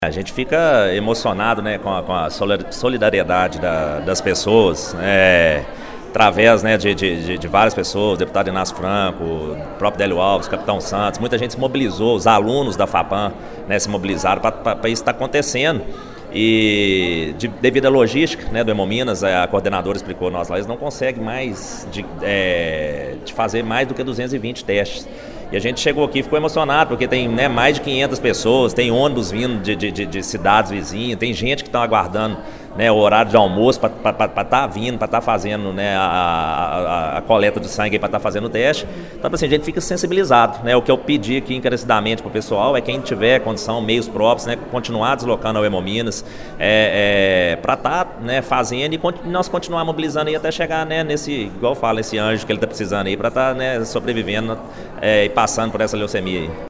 A gente fica emocionado, né, com a solidariedade das pessoas, através, né, de várias pessoas, o deputado Inácio Franco, o próprio Délio Alves, Capitão Santos, muita gente se mobilizou, os alunos da FAPAM, né, se mobilizaram para isso estar acontecendo. E devido à logística, né, do Hemominas, a coordenadora explicou nós lá, eles não conseguem mais de fazer mais do que 220 testes. E a gente chegou aqui e ficou emocionado, porque tem, né, mais de 500 pessoas, tem ônibus vindo de cidades vizinhas, tem gente que está aguardando, né, o horário de almoço para estar vindo, para estar fazendo, né, a coleta de sangue, para estar fazendo o teste. Então, assim, a gente fica sensibilizado, né? O que eu pedi aqui encarecidamente para o pessoal é quem tiver condição, meios próprios, né, continuar deslocando ao Hemominas, para estar, né, fazendo e nós continuar mobilizando aí até chegar, né, nesse, igual eu falo, esse anjo que ele está precisando aí, para estar, né, sobrevivendo e passando por essa leucemia aí.